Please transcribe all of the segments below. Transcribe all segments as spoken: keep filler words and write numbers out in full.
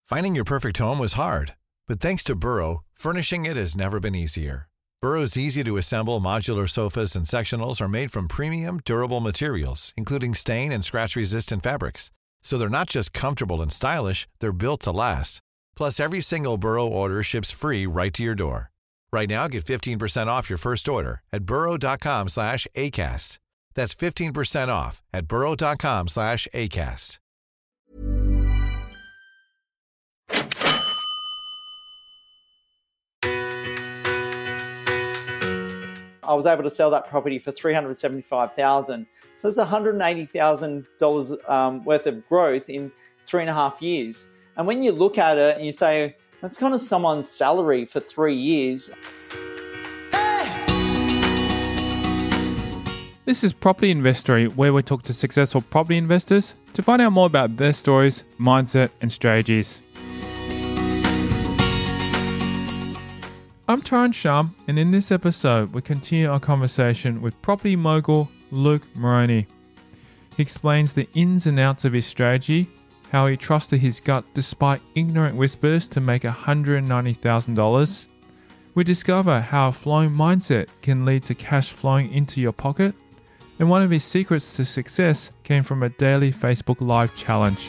Finding your perfect home was hard, but thanks to Burrow, furnishing it has never been easier. Burrow's easy-to-assemble modular sofas and sectionals are made from premium, durable materials, including stain and scratch-resistant fabrics. So they're not just comfortable and stylish, they're built to last. Plus, every single Burrow order ships free right to your door. Right now, get fifteen percent off your first order at burrow.com slash ACAST. That's fifteen percent off at burrow.com slash ACAST. I was able to sell that property for three hundred seventy-five thousand dollars. So it's one hundred eighty thousand dollars um, worth of growth in three and a half years. And when you look at it and you say, that's kind of someone's salary for three years. This is Property Investory, where we talk to successful property investors to find out more about their stories, mindset, and strategies. I'm Taran Sham, and in this episode, we continue our conversation with property mogul Luke Moroney. He explains the ins and outs of his strategy, how he trusted his gut despite ignorant whispers to make one hundred ninety thousand dollars. We discover how a flowing mindset can lead to cash flowing into your pocket, and one of his secrets to success came from a daily Facebook Live challenge.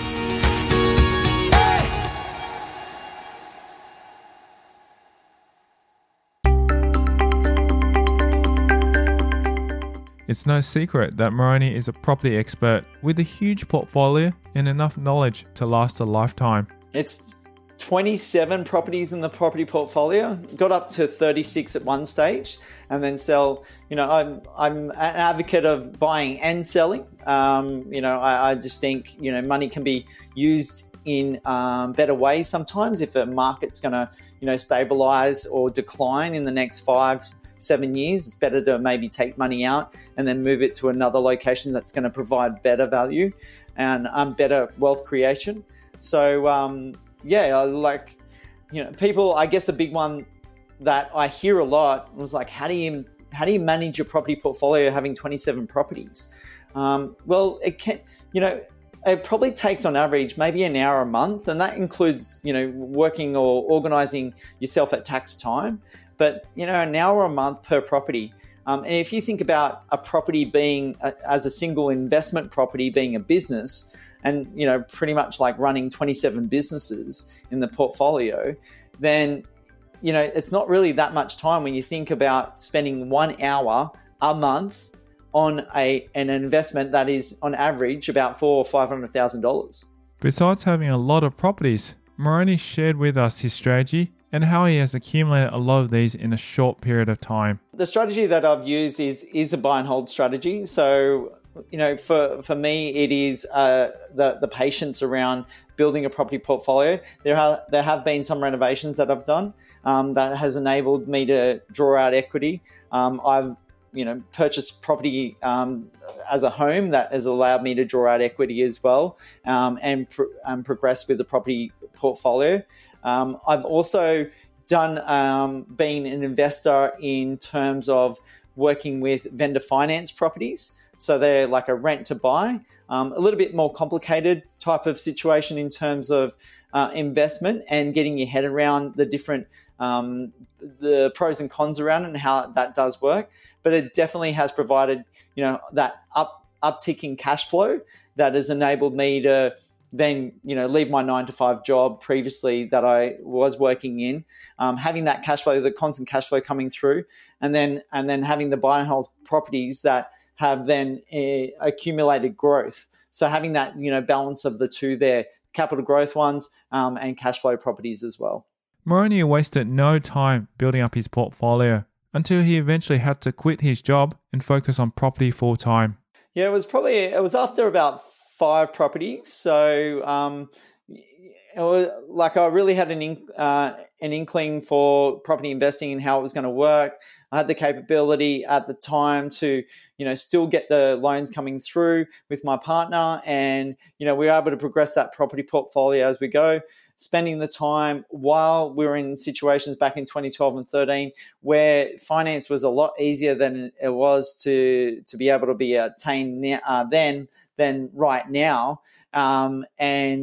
It's no secret that Moroney is a property expert with a huge portfolio and enough knowledge to last a lifetime. It's twenty-seven properties in the property portfolio. Got up to thirty-six at one stage, and then sell. You know, I'm I'm an advocate of buying and selling. Um, you know, I, I just think you know money can be used in um, better ways sometimes. If the market's going to you know stabilize or decline in the next five. seven years, it's better to maybe take money out and then move it to another location that's going to provide better value and um, better wealth creation. So, um, yeah, like, you know, people, I guess the big one that I hear a lot was like, how do you, how do you manage your property portfolio having twenty-seven properties? Um, well, it can, you know, it probably takes on average maybe an hour a month, and that includes, you know, working or organizing yourself at tax time. But, you know, an hour a month per property. Um, and if you think about a property being, a, as a single investment property being a business and, you know, pretty much like running twenty-seven businesses in the portfolio, then, you know, it's not really that much time when you think about spending one hour a month on a an investment that is on average about four or five hundred thousand dollars. Besides having a lot of properties, Moroney shared with us his strategy and how he has accumulated a lot of these in a short period of time. The strategy that I've used is is a buy and hold strategy. So, you know, for, for me, it is uh, the, the patience around building a property portfolio. There are, there have been some renovations that I've done um, that has enabled me to draw out equity. Um, I've you know, purchased property um, as a home that has allowed me to draw out equity as well um, and pr- um, progress with the property portfolio. Um, I've also done, um, been an investor in terms of working with vendor finance properties. So they're like a rent to buy, um, a little bit more complicated type of situation in terms of uh, investment and getting your head around the different, um, the pros and cons around it and how that does work. But it definitely has provided, you know, that up uptick in cash flow that has enabled me to then, you know, leave my nine to five job previously that I was working in, um, having that cash flow, the constant cash flow coming through, and then and then having the buy and hold properties that have then uh, accumulated growth. So having that, you know, balance of the two there, capital growth ones um, and cash flow properties as well. Moroney wasted no time building up his portfolio until he eventually had to quit his job and focus on property full time. Yeah, it was probably, it was after about five properties. So, um, it was like I really had an in, uh, an inkling for property investing and how it was going to work. I had the capability at the time to, you know, still get the loans coming through with my partner, and you know, we were able to progress that property portfolio as we go. Spending the time while we were in situations back in twenty twelve and thirteen where finance was a lot easier than it was to to be able to be attained now, uh, then than right now, um, and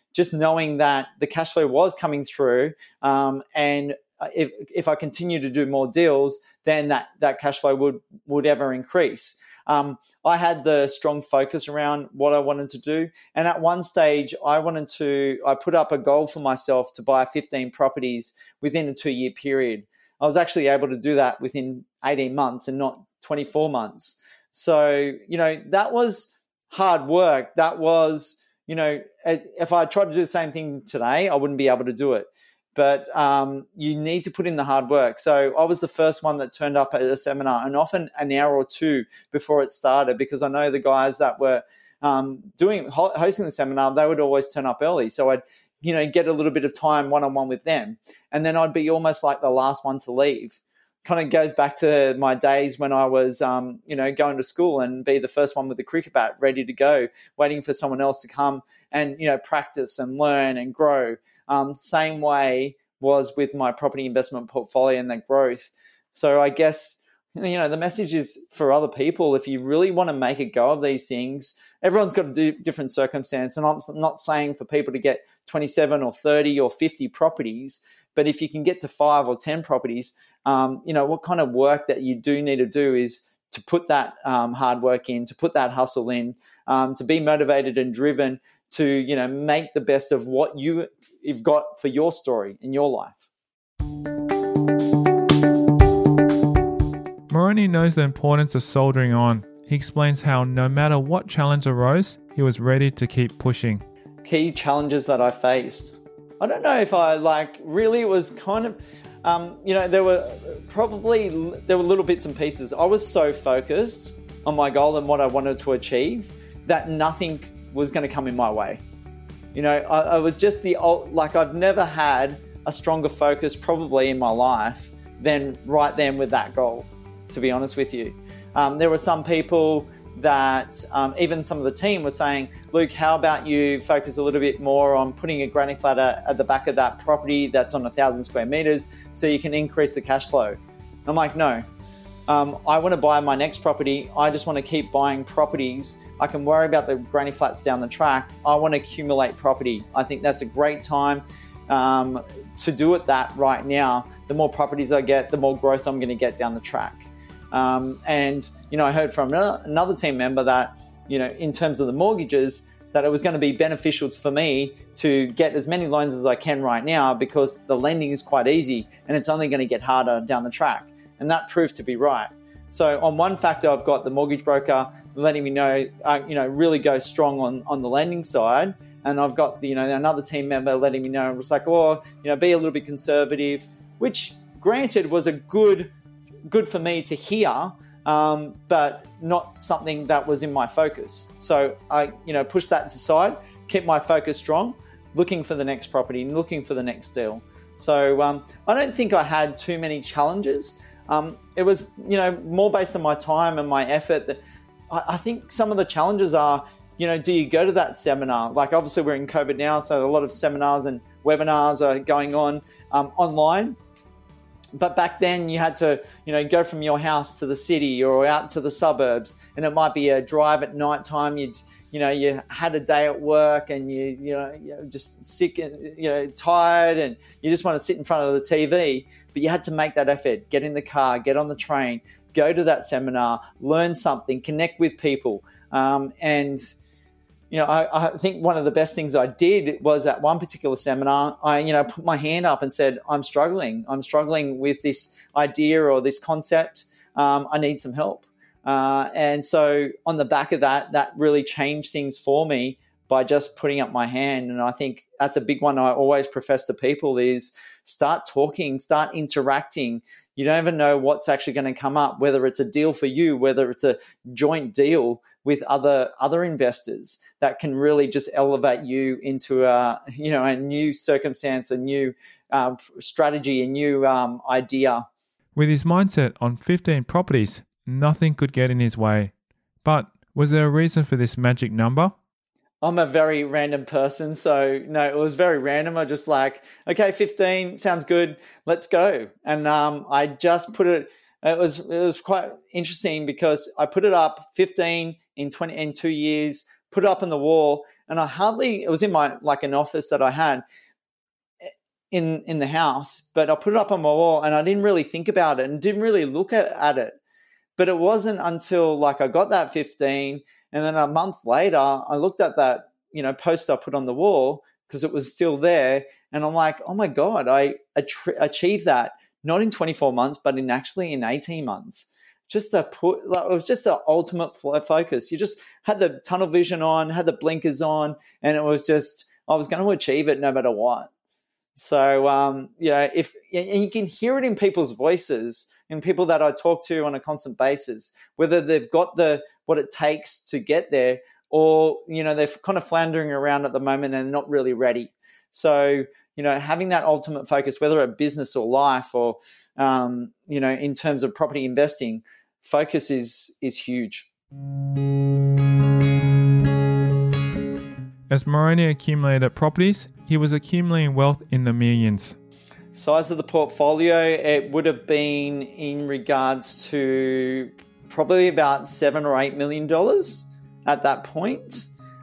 just knowing that the cash flow was coming through, um, and if if I continue to do more deals, then that that cash flow would would ever increase. Um, I had the strong focus around what I wanted to do. And at one stage, I wanted to, I put up a goal for myself to buy fifteen properties within a two year period. I was actually able to do that within eighteen months and not twenty-four months. So, you know, that was hard work. That was, you know, if I tried to do the same thing today, I wouldn't be able to do it. But um, you need to put in the hard work. So I was the first one that turned up at a seminar, and often an hour or two before it started, because I know the guys that were um, doing hosting the seminar, they would always turn up early. So I'd, you know, get a little bit of time one-on-one with them, and then I'd be almost like the last one to leave. Kind of goes back to my days when I was, um, you know, going to school and be the first one with the cricket bat ready to go, waiting for someone else to come and, you know, practice and learn and grow. Um, same way was with my property investment portfolio and that growth. So I guess, you know, the message is for other people, if you really want to make a go of these things, everyone's got a do, different circumstance. And I'm not saying for people to get twenty-seven or thirty or fifty properties, but if you can get to five or ten properties, um, you know, what kind of work that you do need to do is to put that um, hard work in, to put that hustle in, um, to be motivated and driven to, you know, make the best of what you, you've got for your story in your life. Moroney knows the importance of soldiering on. He explains how no matter what challenge arose, he was ready to keep pushing. Key challenges that I faced. I don't know if I like, really it was kind of, um, you know, there were probably, there were little bits and pieces. I was so focused on my goal and what I wanted to achieve that nothing was going to come in my way. You know, I, I was just the, like I've never had a stronger focus probably in my life than right then with that goal, to be honest with you. Um, there were some people that um, even some of the team were saying, Luke, how about you focus a little bit more on putting a granny flat at, at the back of that property that's on a thousand square meters so you can increase the cash flow. I'm like, no, um, I want to buy my next property. I just want to keep buying properties. I can worry about the granny flats down the track. I want to accumulate property. I think that's a great time um, to do it that right now. The more properties I get, the more growth I'm going to get down the track. Um, and, you know, I heard from another team member that, you know, in terms of the mortgages, that it was going to be beneficial for me to get as many loans as I can right now because the lending is quite easy and it's only going to get harder down the track. And that proved to be right. So on one factor, I've got the mortgage broker letting me know, uh, you know, really go strong on, on the lending side. And I've got, you know, another team member letting me know, it was like, oh, you know, be a little bit conservative, which granted was a good good for me to hear, um, but not something that was in my focus. So I, you know, pushed that aside, kept my focus strong, looking for the next property and looking for the next deal. So um, I don't think I had too many challenges. Um, it was, you know, more based on my time and my effort. That I, I think some of the challenges are, you know, do you go to that seminar? Like obviously we're in COVID now, so a lot of seminars and webinars are going on um, online. But back then you had to, you know, go from your house to the city or out to the suburbs, and it might be a drive at night time. You'd, you know, you had a day at work and you, you know, you're just sick and, you know, tired and you just want to sit in front of the T V, but you had to make that effort, get in the car, get on the train, go to that seminar, learn something, connect with people. Um, and, you know, I, I think one of the best things I did was at one particular seminar, I, you know, put my hand up and said, I'm struggling. I'm struggling with this idea or this concept. Um, I need some help. Uh, and so on the back of that, that really changed things for me by just putting up my hand. And I think that's a big one I always profess to people is start talking, start interacting. You don't even know what's actually going to come up, whether it's a deal for you, whether it's a joint deal with other other investors that can really just elevate you into a, you know, a new circumstance, a new um, strategy, a new um, idea. With his mindset on fifteen properties, nothing could get in his way. But was there a reason for this magic number? I'm a very random person, so no, it was very random. I just like, okay, fifteen sounds good, let's go. And um, I just put it. It was it was quite interesting because I put it up fifteen in twenty in two years, put it up on the wall, and I hardly, it was in my, like an office that I had in, in the house, but I put it up on my wall and I didn't really think about it and didn't really look at, at it. But it wasn't until like I got that fifteen, and then a month later, I looked at that, you know, post I put on the wall because it was still there. And I'm like, oh my God, I achieved that not in twenty-four months, but in actually in eighteen months. Just the put, like, it was just the ultimate focus. You just had the tunnel vision on, had the blinkers on, and it was just, I was going to achieve it no matter what. So, um, you know, if, and you can hear it in people's voices, in people that I talk to on a constant basis, whether they've got the, what it takes to get there, or, you know, they're kind of floundering around at the moment and not really ready. So, you know, having that ultimate focus, whether at business or life or, um, you know, in terms of property investing, focus is is huge. As Moroni accumulated properties, he was accumulating wealth in the millions. Size of the portfolio, it would have been in regards to probably about seven or eight million dollars at that point,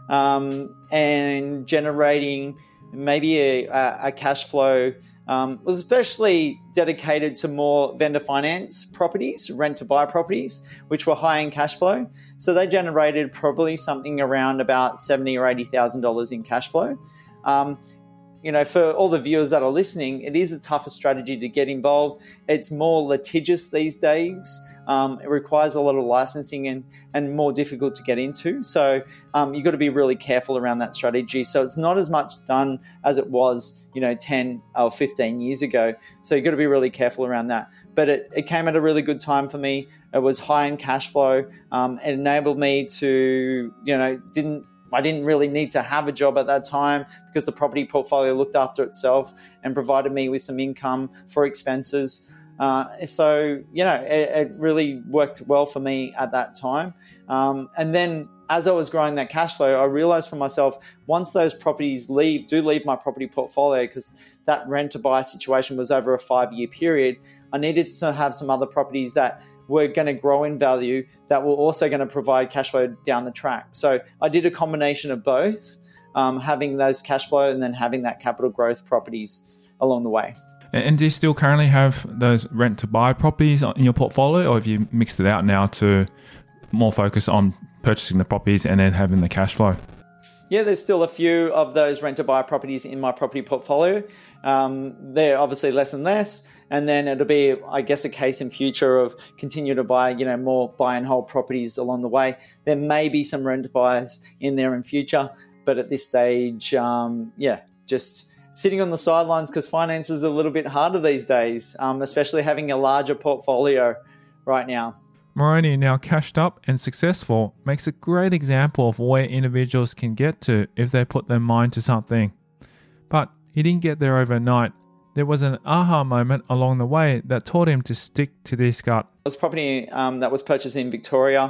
um, and generating maybe a, a cash flow. Um, was especially dedicated to more vendor finance properties, rent to buy properties, which were high in cash flow. So they generated probably something around about seventy or eighty thousand dollars in cash flow. Um, you know, for all the viewers that are listening, it is a tougher strategy to get involved. It's more litigious these days. Um, it requires a lot of licensing and, and more difficult to get into. So um, you've got to be really careful around that strategy. So it's not as much done as it was, you know, ten or fifteen years ago. So you've got to be really careful around that. But it, it came at a really good time for me. It was high in cash flow. Um, it enabled me to, you know, didn't I didn't really need to have a job at that time because the property portfolio looked after itself and provided me with some income for expenses. Uh, so, you know, it, it really worked well for me at that time. Um, and then as I was growing that cash flow, I realized for myself, once those properties leave, do leave my property portfolio, because that rent to buy situation was over a five year period, I needed to have some other properties that were going to grow in value that were also going to provide cash flow down the track. So I did a combination of both, um, having those cash flow and then having that capital growth properties along the way. And do you still currently have those rent to buy properties in your portfolio, or have you mixed it out now to more focus on purchasing the properties and then having the cash flow? Yeah, there's still a few of those rent to buy properties in my property portfolio. Um, they're obviously less and less. And then it'll be, I guess, a case in future of continue to buy, you know, more buy and hold properties along the way. There may be some rent to buys in there in future, but at this stage, um, yeah, just sitting on the sidelines because finance is a little bit harder these days, um, especially having a larger portfolio right now. Moroni, now cashed up and successful, makes a great example of where individuals can get to if they put their mind to something. But he didn't get there overnight. There was an aha moment along the way that taught him to stick to this gut. It was property um, that was purchased in Victoria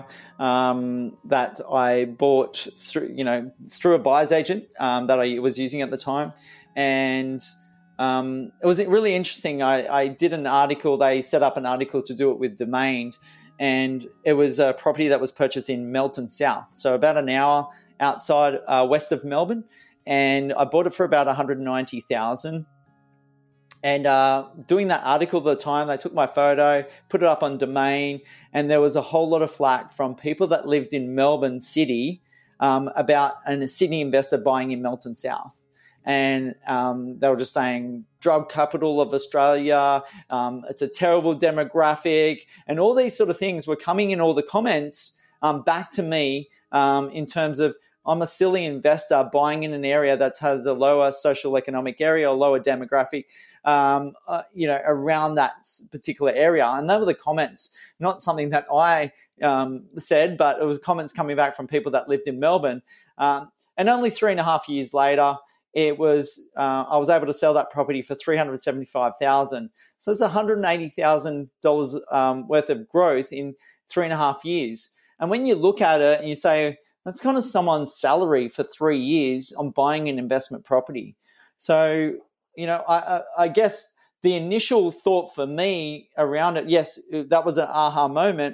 um, that I bought through, you know, through a buyer's agent um, that I was using at the time. And um, it was really interesting. I, I did an article. They set up an article to do it with Domain. And it was a property that was purchased in Melton South. So about an hour outside uh, west of Melbourne. And I bought it for about one hundred ninety thousand dollars. And uh, doing that article at the time, they took my photo, put it up on Domain, and there was a whole lot of flack from people that lived in Melbourne City um, about a Sydney investor buying in Melton South. And um, they were just saying, drug capital of Australia, um, it's a terrible demographic, and all these sort of things were coming in all the comments um, back to me um, in terms of, I'm a silly investor buying in an area that has a lower social economic area, a lower demographic, um, uh, you know, around that particular area. And they were the comments, not something that I um, said, but it was comments coming back from people that lived in Melbourne. Um, and only three and a half years later, it was uh, I was able to sell that property for three hundred seventy-five thousand dollars. So it's one hundred eighty thousand dollars um, worth of growth in three and a half years. And when you look at it and you say, that's kind of someone's salary for three years on buying an investment property. So, you know, I, I guess the initial thought for me around it, yes, that was an aha moment,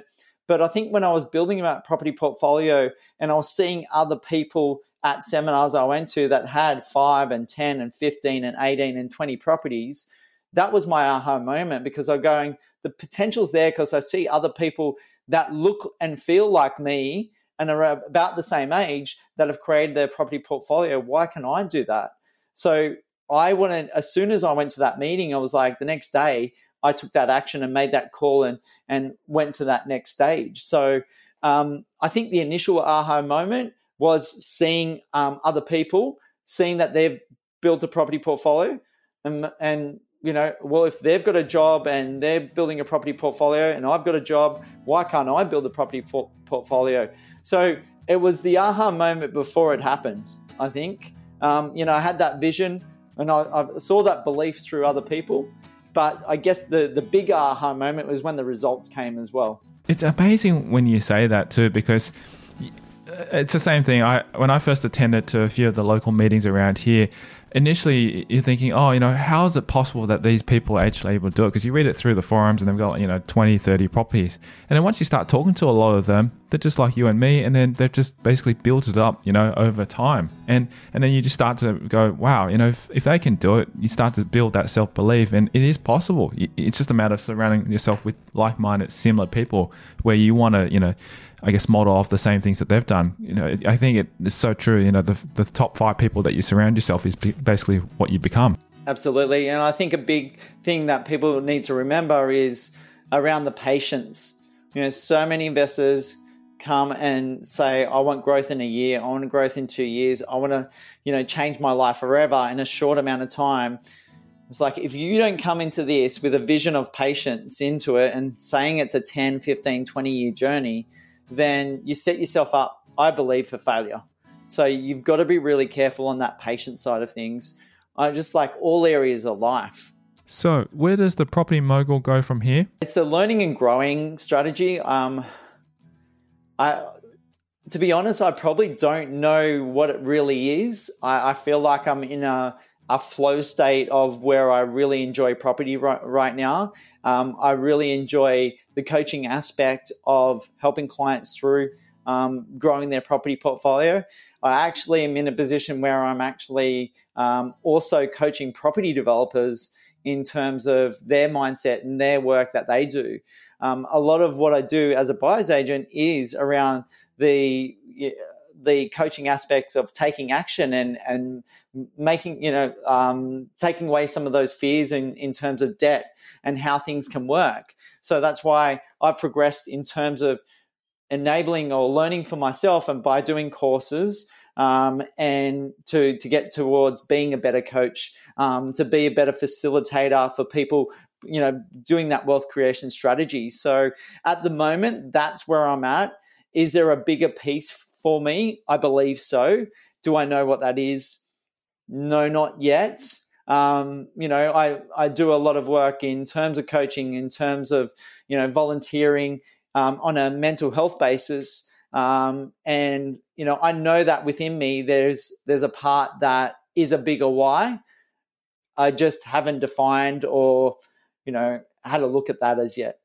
But I think when I was building that property portfolio and I was seeing other people at seminars I went to that had five and ten and fifteen and eighteen and twenty properties, that was my aha moment, because I'm going, the potential's there because I see other people that look and feel like me and are about the same age that have created their property portfolio. Why can I do that? So I wanted, as soon as I went to that meeting, I was like, the next day I took that action and made that call and, and went to that next stage. So um, I think the initial aha moment was seeing um, other people, seeing that they've built a property portfolio and, and, you know, well, if they've got a job and they're building a property portfolio and I've got a job, why can't I build a property for- portfolio? So it was the aha moment before it happened, I think. Um, you know, I had that vision and I, I saw that belief through other people. But I guess the, the big aha moment was when the results came as well. It's amazing when you say that too, because it's the same thing. I when I first attended to a few of the local meetings around here, initially you're thinking, oh, you know, how is it possible that these people are actually able to do it? Because you read it through the forums and they've got, you know, twenty, thirty properties. And then once you start talking to a lot of them, they're just like you and me, and then they've just basically built it up, you know, over time. And and then you just start to go, wow, you know, if, if they can do it, you start to build that self-belief, and it is possible. It's just a matter of surrounding yourself with like-minded, similar people where you want to, you know, I guess model off the same things that they've done. You know, I think it is so true. You know, the the top five people that you surround yourself is basically what you become. Absolutely. And I think a big thing that people need to remember is around the patience. You know, so many investors come and say, I want growth in a year, I want growth in two years, I want to, you know, change my life forever in a short amount of time. It's like, if you don't come into this with a vision of patience into it and saying it's a ten, fifteen, twenty year journey, then you set yourself up, I believe, for failure. So you've got to be really careful on that patient side of things, uh, just like all areas of life. So where does the Property Mogul go from here? It's a learning and growing strategy. Um, I, to be honest, I probably don't know what it really is. I, I feel like I'm in a, a flow state of where I really enjoy property right, right now. Um, I really enjoy the coaching aspect of helping clients through um, growing their property portfolio. I actually am in a position where I'm actually um, also coaching property developers in terms of their mindset and their work that they do. Um, a lot of what I do as a buyer's agent is around the the coaching aspects of taking action and and making, you know, um, taking away some of those fears in, in terms of debt and how things can work. So that's why I've progressed in terms of enabling or learning for myself, and by doing courses um, and to to get towards being a better coach, um, to be a better facilitator for people, you know, doing that wealth creation strategy. So at the moment, that's where I'm at. Is there a bigger piece for me? I believe so. Do I know what that is? No, not yet. Um, you know, I, I do a lot of work in terms of coaching, in terms of, you know, volunteering um, on a mental health basis. Um, and, you know, I know that within me, there's, there's a part that is a bigger why. I just haven't defined or, you know, had a look at that as yet.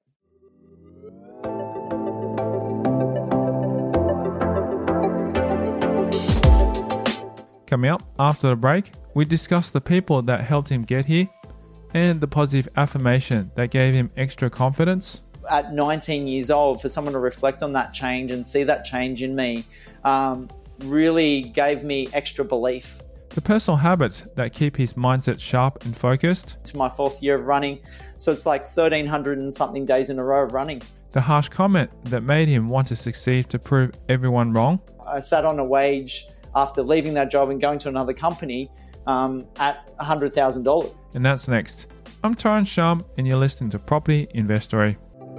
Coming up after the break, we discuss the people that helped him get here and the positive affirmation that gave him extra confidence. At nineteen years old, for someone to reflect on that change and see that change in me um, really gave me extra belief. The personal habits that keep his mindset sharp and focused. To my fourth year of running, so it's like thirteen hundred and something days in a row of running. The harsh comment that made him want to succeed to prove everyone wrong. I sat on a wage after leaving that job and going to another company um, at one hundred thousand dollars. And that's next. I'm Tyrone Shum, and you're listening to Property Investory.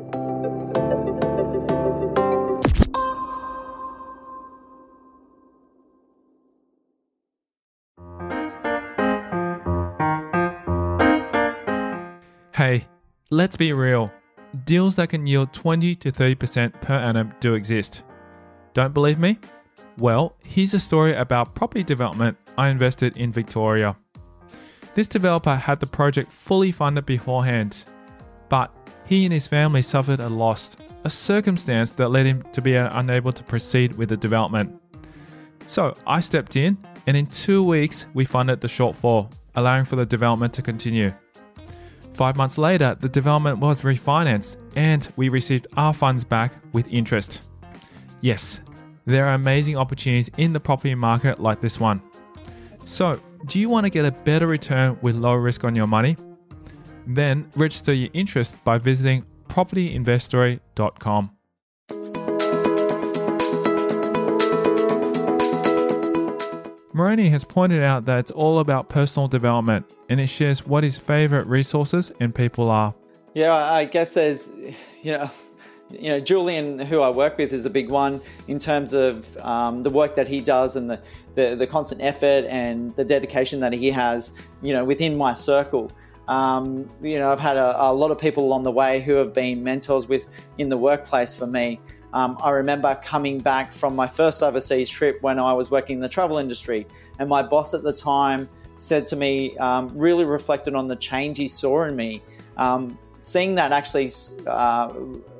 Hey, let's be real. Deals that can yield twenty to thirty percent per annum do exist. Don't believe me? Well, here's a story about property development I invested in Victoria. This developer had the project fully funded beforehand, but he and his family suffered a loss a circumstance that led him to be unable to proceed with the development. So I stepped in, and in two weeks, we funded the shortfall, allowing for the development to continue. Five months later, the development was refinanced, and we received our funds back with interest. Yes, there are amazing opportunities in the property market like this one. So, do you want to get a better return with low risk on your money? Then register your interest by visiting property investory dot com. Moroni has pointed out that it's all about personal development, and it shares what his favorite resources and people are. Yeah, I guess there's, you know, you know, Julian, who I work with, is a big one in terms of um, the work that he does and the, the, the constant effort and the dedication that he has, you know, within my circle. Um, you know, I've had a, a lot of people along the way who have been mentors with in the workplace for me. Um, I remember coming back from my first overseas trip when I was working in the travel industry, and my boss at the time said to me, um, really reflected on the change he saw in me. Um, seeing that actually uh,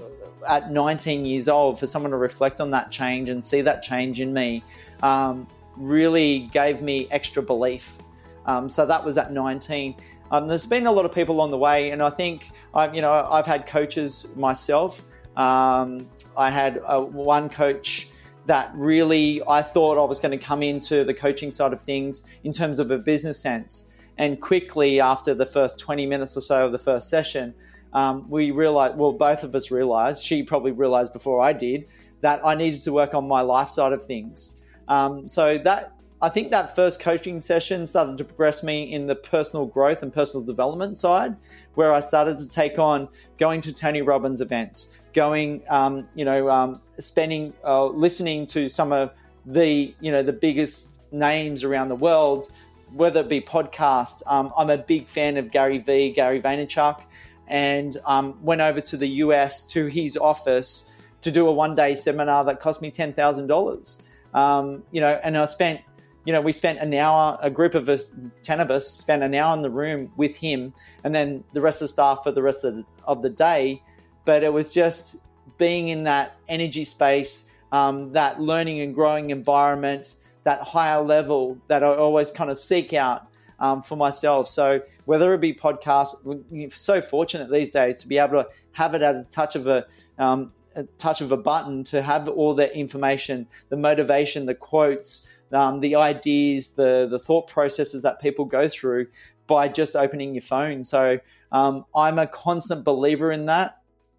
at nineteen years old, for someone to reflect on that change and see that change in me um, really gave me extra belief. Um, so that was at nineteen. Um, there's been a lot of people along the way, and I think I've, you know, I've had coaches myself. Um, I had uh, one coach that really I thought I was going to come into the coaching side of things in terms of a business sense. And quickly after the first twenty minutes or so of the first session, um, we realized, well, both of us realized, she probably realized before I did, that I needed to work on my life side of things. Um, so that, I think that first coaching session started to progress me in the personal growth and personal development side, where I started to take on going to Tony Robbins events, going, um, you know, um, spending, uh, listening to some of the, you know, the biggest names around the world, whether it be podcast. Um, I'm a big fan of Gary Vee, Gary Vaynerchuk, and um, went over to the U S to his office to do a one-day seminar that cost me ten thousand dollars. Um, you know, and I spent, you know, we spent an hour, a group of us, ten of us, spent an hour in the room with him, and then the rest of the staff for the rest of the, of the day. But it was just being in that energy space, um, that learning and growing environment, that higher level that I always kind of seek out um, for myself. So whether it be podcasts, we're so fortunate these days to be able to have it at the touch of a, um, a touch of a button, to have all the information, the motivation, the quotes, um, the ideas, the the thought processes that people go through by just opening your phone. So um, I'm a constant believer in that.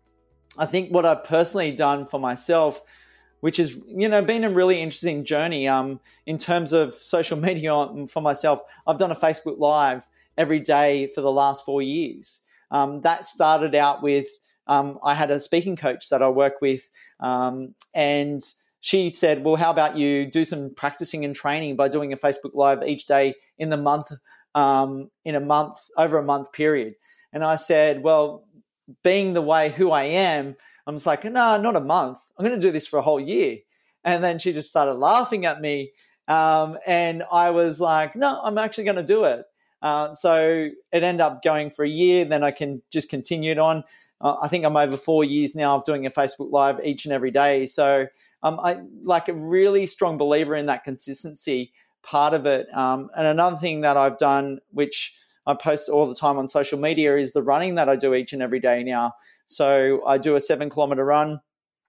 I think what I've personally done for myself, which is, you know, been a really interesting journey um, in terms of social media for myself. I've done a Facebook Live every day for the last four years. Um, that started out with, um, I had a speaking coach that I work with, um, and she said, well, how about you do some practicing and training by doing a Facebook Live each day in the month, um, in a month, over a month period. And I said, well, being the way who I am, I'm just like, no, not a month. I'm going to do this for a whole year. And then she just started laughing at me. Um, and I was like, no, I'm actually going to do it. Uh, so it ended up going for a year. Then I can just continue it on. Uh, I think I'm over four years now of doing a Facebook Live each and every day. So I'm I, like a really strong believer in that consistency part of it. Um, and another thing that I've done, which I post all the time on social media, is the running that I do each and every day now. So I do a seven kilometer run.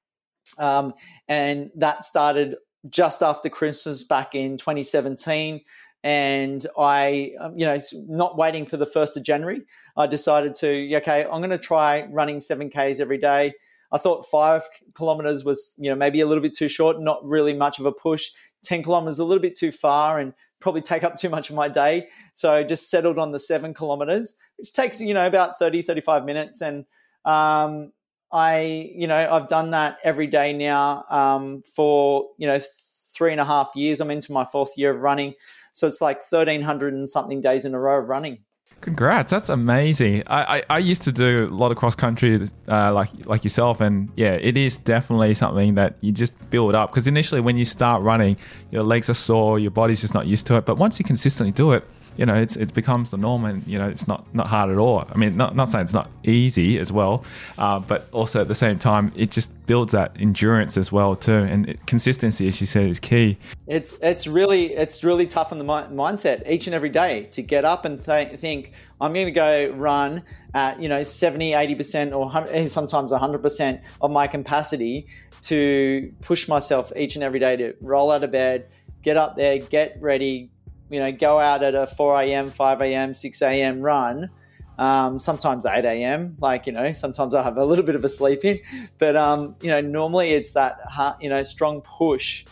Um, and that started just after Christmas back in twenty seventeen. And I, you know, not waiting for the first of January, I decided to, okay, I'm going to try running seven Ks every day. I thought five kilometers was, you know, maybe a little bit too short, not really much of a push. ten kilometers a little bit too far and probably take up too much of my day. So I just settled on the seven kilometers, which takes, you know, about thirty, thirty-five minutes. And um, I, you know, I've done that every day now um, for, you know, three and a half years. I'm into my fourth year of running. So it's like thirteen hundred and something days in a row of running. Congrats, that's amazing. I, I, I used to do a lot of cross country uh, like like yourself, and yeah, it is definitely something that you just build up, because initially when you start running, your legs are sore, your body's just not used to it. But once you consistently do it, you know, it's, it becomes the norm, and, you know, it's not, not hard at all. I mean, not, not saying it's not easy as well, uh, but also at the same time, it just builds that endurance as well too. And it, consistency, as you said, is key. It's it's really it's really tough on the mi- mindset each and every day to get up and th- think, I'm going to go run at, you know, seventy, eighty percent or sometimes one hundred percent of my capacity, to push myself each and every day to roll out of bed, get up there, get ready, you know, go out at a four a.m., five a.m., six a.m. run, um, sometimes eight a.m. Like, you know, sometimes I have a little bit of a sleep in, but, um, you know, normally it's that, you know, strong push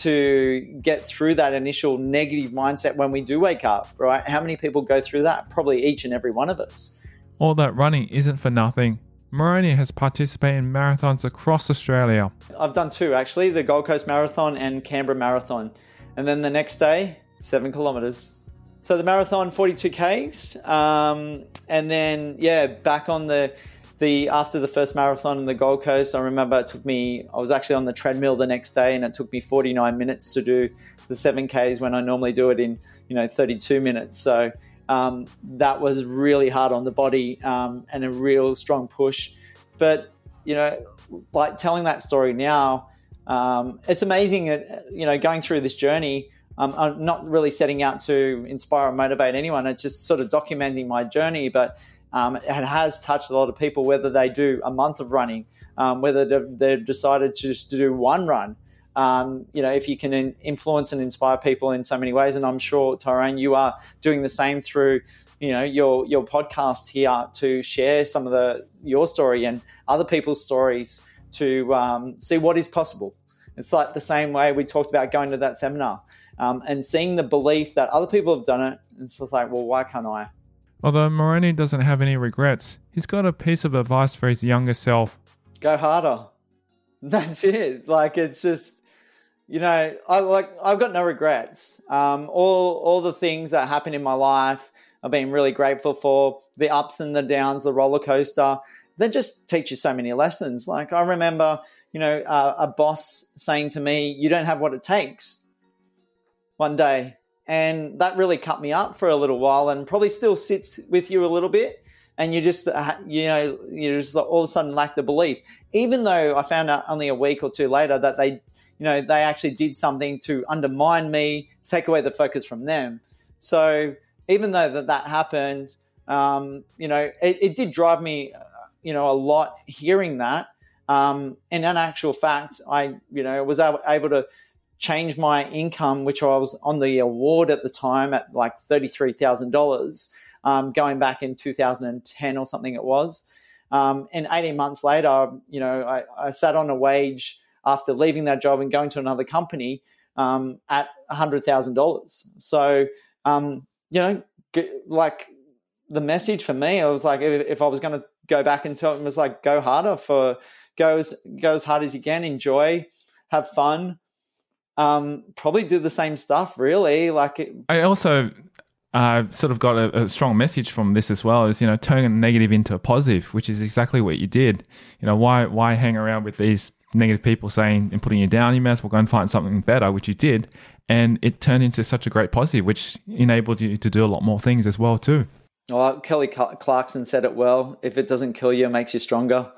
to get through that initial negative mindset when we do wake up, right? How many people go through that? Probably each and every one of us. All that running isn't for nothing. Moroney has participated in marathons across Australia. I've done two, actually, the Gold Coast Marathon and Canberra Marathon. And then the next day, seven kilometres. So the marathon, forty-two kays. Um, and then, yeah, back on the, the, after the first marathon in the Gold Coast, I remember it took me, I was actually on the treadmill the next day, and it took me forty-nine minutes to do the seven kays when I normally do it in, you know, thirty-two minutes. So um, that was really hard on the body, um, and a real strong push. But, you know, like telling that story now, um, it's amazing, you know, going through this journey. Um, I'm not really setting out to inspire or motivate anyone. It's just sort of documenting my journey, but um, it has touched a lot of people, whether they do a month of running, um, whether they've, they've decided to just do one run. Um, you know, if you can in, influence and inspire people in so many ways, and I'm sure, Tyrone, you are doing the same through, you know, your your podcast here to share some of the your story and other people's stories to um, see what is possible. It's like the same way we talked about going to that seminar um, and seeing the belief that other people have done it. It's just like, well, why can't I? Although Moroney doesn't have any regrets, he's got a piece of advice for his younger self. Go harder. That's it. Like, it's just, you know, I like I've got no regrets. Um, all all the things that happened in my life, I've been really grateful for. The ups and the downs, the roller coaster. They just teach you so many lessons. Like, I remember, you know, uh, a boss saying to me, "You don't have what it takes," one day. And that really cut me up for a little while, and probably still sits with you a little bit. And you just, uh, you know, you just all of a sudden lack the belief. Even though I found out only a week or two later that they, you know, they actually did something to undermine me, take away the focus from them. So even though that, that happened, um, you know, it, it did drive me, you know, a lot hearing that. Um, and in actual fact, I, you know, was able, able to change my income, which I was on the award at the time at like thirty-three thousand dollars, um, going back in two thousand ten or something it was. Um, and eighteen months later, you know, I, I sat on a wage after leaving that job and going to another company um, at one hundred thousand dollars. So, um, you know, like the message for me, I was like, if, if I was going to go back and tell them, it was like, go harder for, go as, go as hard as you can, enjoy, have fun. Um, probably do the same stuff, really. Like, it, I also uh, sort of got a, a strong message from this as well, is, you know, turning a negative into a positive, which is exactly what you did. You know, why why hang around with these negative people saying and putting you down? You may as well go and find something better, which you did, and it turned into such a great positive, which enabled you to do a lot more things as well too. Well, Kelly Clarkson said it well: if it doesn't kill you, it makes you stronger.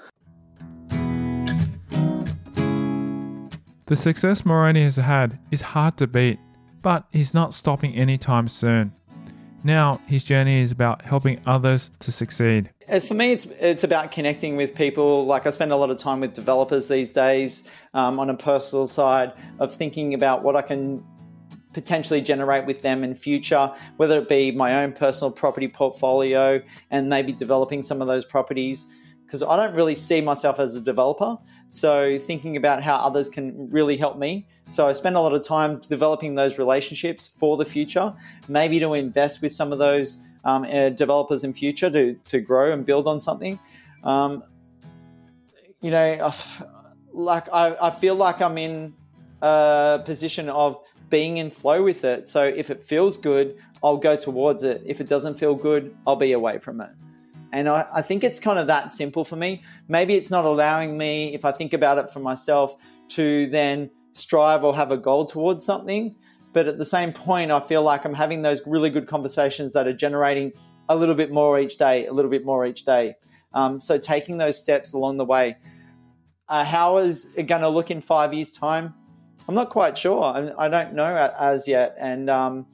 The success Moroney has had is hard to beat, but he's not stopping anytime soon. Now, his journey is about helping others to succeed. For me, it's it's about connecting with people. Like, I spend a lot of time with developers these days um, on a personal side of thinking about what I can potentially generate with them in future, whether it be my own personal property portfolio and maybe developing some of those properties, because I don't really see myself as a developer. So thinking about how others can really help me. So I spend a lot of time developing those relationships for the future, maybe to invest with some of those um, uh, developers in future to, to grow and build on something. Um, you know, like I, I feel like I'm in a position of being in flow with it. So if it feels good, I'll go towards it. If it doesn't feel good, I'll be away from it. And I, I think it's kind of that simple for me. Maybe it's not allowing me, if I think about it for myself, to then strive or have a goal towards something. But at the same point, I feel like I'm having those really good conversations that are generating a little bit more each day, a little bit more each day. Um, so taking those steps along the way. Uh, how is it going to look in five years' time? I'm not quite sure. I, I don't know as yet. And um,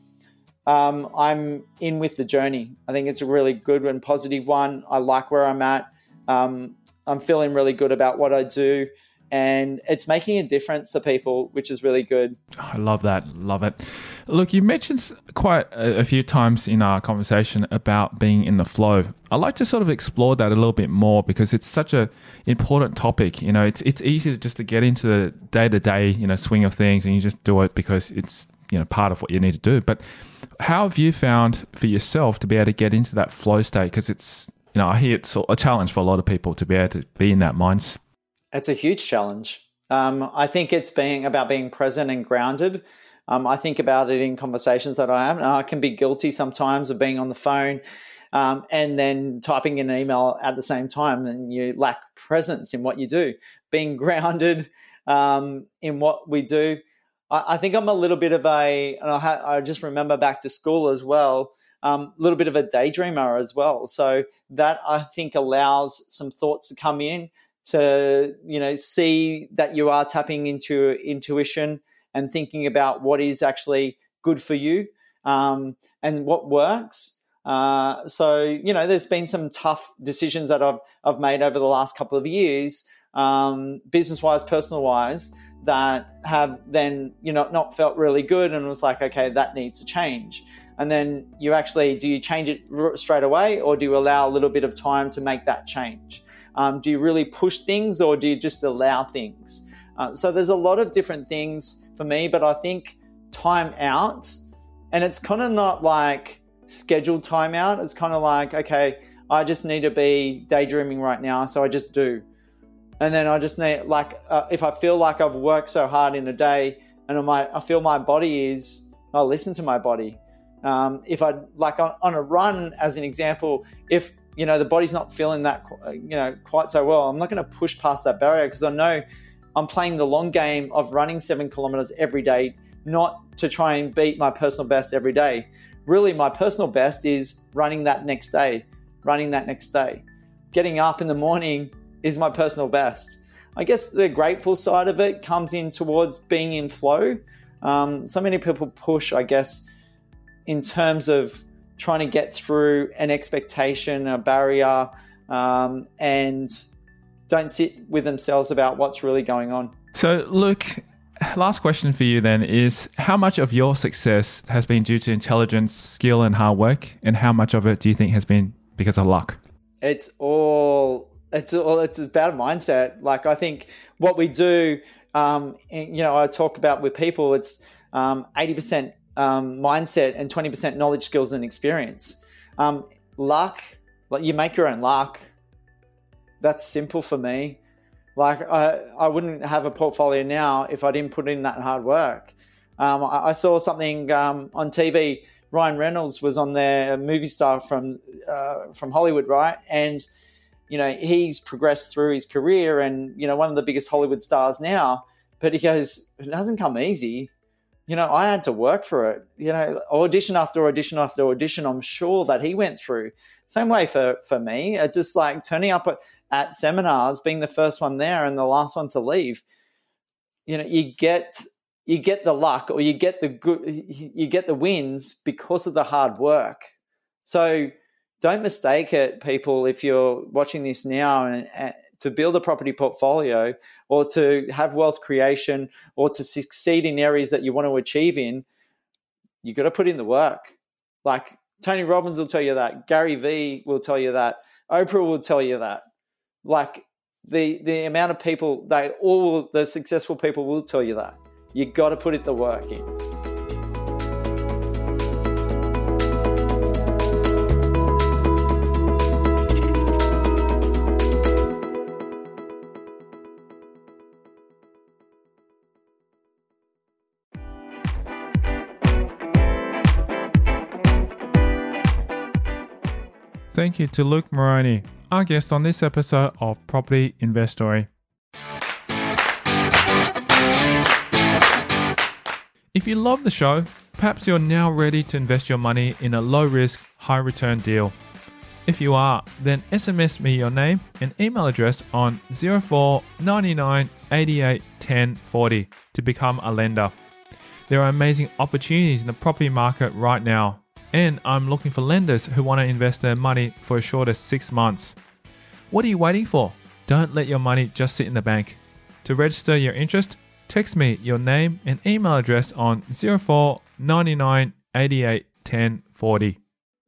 um, I'm in with the journey. I think it's a really good and positive one. I like where I'm at. Um, I'm feeling really good about what I do. And it's making a difference to people, which is really good. I love that. Love it. Look, you mentioned quite a, a few times in our conversation about being in the flow. I'd like to sort of explore that a little bit more because it's such an important topic. You know, it's it's easy to just to get into the day-to-day, you know, swing of things and you just do it because it's, you know, part of what you need to do. But how have you found for yourself to be able to get into that flow state? Because it's, you know, I hear it's a challenge for a lot of people to be able to be in that mindset. It's a huge challenge. Um, I think it's being about being present and grounded. Um, I think about it in conversations that I have, and I can be guilty sometimes of being on the phone um, and then typing an email at the same time, and you lack presence in what you do. Being grounded um, in what we do. I, I think I'm a little bit of a, and I, ha- I just remember back to school as well, a um, little bit of a daydreamer as well. So that I think allows some thoughts to come in, to, you know, see that you are tapping into intuition and thinking about what is actually good for you um, and what works. Uh, so, you know, there's been some tough decisions that I've I've made over the last couple of years, um, business-wise, personal-wise, that have then, you know, not felt really good, and it was like, okay, that needs to change. And then you actually, do you change it straight away, or do you allow a little bit of time to make that change? Um, do you really push things, or do you just allow things? Uh, so there's a lot of different things for me, but I think time out, and it's kind of not like scheduled time out. It's kind of like, okay, I just need to be daydreaming right now, so I just do. And then I just need, like, uh, if I feel like I've worked so hard in a day and my, I feel my body is, I'll listen to my body. Um, if I, like on, on a run, as an example, if, you know, the body's not feeling that, you know, quite so well, I'm not going to push past that barrier, because I know I'm playing the long game of running seven kilometers every day, not to try and beat my personal best every day. Really, my personal best is running that next day, running that next day. Getting up in the morning is my personal best. I guess the grateful side of it comes in towards being in flow. Um, so many people push, I guess, in terms of trying to get through an expectation, a barrier, um, and don't sit with themselves about what's really going on. So, Luke, last question for you then is, how much of your success has been due to intelligence, skill, and hard work, and how much of it do you think has been because of luck? It's all, it's all, it's about a mindset. Like, I think what we do, um, you know, I talk about with people, it's um, eighty percent Um, mindset and twenty percent knowledge, skills, and experience. Um, luck, like, you make your own luck. That's simple for me. Like, I, I wouldn't have a portfolio now if I didn't put in that hard work. Um, I, I saw something um, on T V. Ryan Reynolds was on there, a movie star from uh, from Hollywood, right? And, you know, he's progressed through his career and, you know, one of the biggest Hollywood stars now. But he goes, it doesn't come easy. You know, I had to work for it. You know, audition after audition after audition, I'm sure that he went through. Same way for, for me. It's just like turning up at, at seminars, being the first one there and the last one to leave. You know, you get you get the luck, or you get the good, you get the wins because of the hard work. So don't mistake it, people, if you're watching this now, and, and to build a property portfolio, or to have wealth creation, or to succeed in areas that you want to achieve in, you got to put in the work. Like, Tony Robbins will tell you that. Gary Vee will tell you that. Oprah will tell you that. Like, the the amount of people, they all the successful people will tell you that. You got to put it the work in. Thank you to Luke Moroney, our guest on this episode of Property Investory. If you love the show, perhaps you're now ready to invest your money in a low-risk, high-return deal. If you are, then S M S me your name and email address on zero four nine nine eight eight one zero four zero to become a lender. There are amazing opportunities in the property market right now, and I'm looking for lenders who want to invest their money for as short as six months. What are you waiting for? Don't let your money just sit in the bank. To register your interest, text me your name and email address on zero four nine nine eight eight one zero four zero.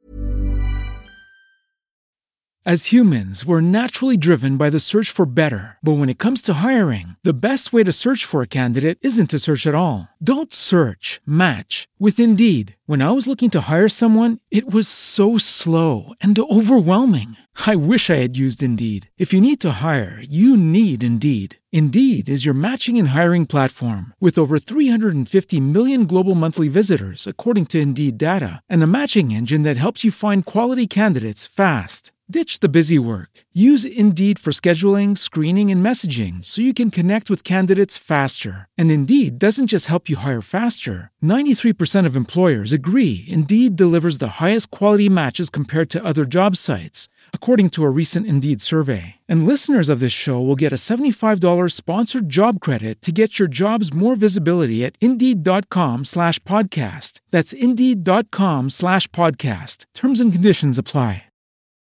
As humans, we're naturally driven by the search for better. But when it comes to hiring, the best way to search for a candidate isn't to search at all. Don't search, match with Indeed. When I was looking to hire someone, it was so slow and overwhelming. I wish I had used Indeed. If you need to hire, you need Indeed. Indeed is your matching and hiring platform with over three hundred fifty million global monthly visitors, according to Indeed data, and a matching engine that helps you find quality candidates fast. Ditch the busy work. Use Indeed for scheduling, screening, and messaging so you can connect with candidates faster. And Indeed doesn't just help you hire faster. ninety-three percent of employers agree Indeed delivers the highest quality matches compared to other job sites, according to a recent Indeed survey. And listeners of this show will get a seventy-five dollars sponsored job credit to get your jobs more visibility at Indeed.com slash podcast. That's Indeed.com slash podcast. Terms and conditions apply.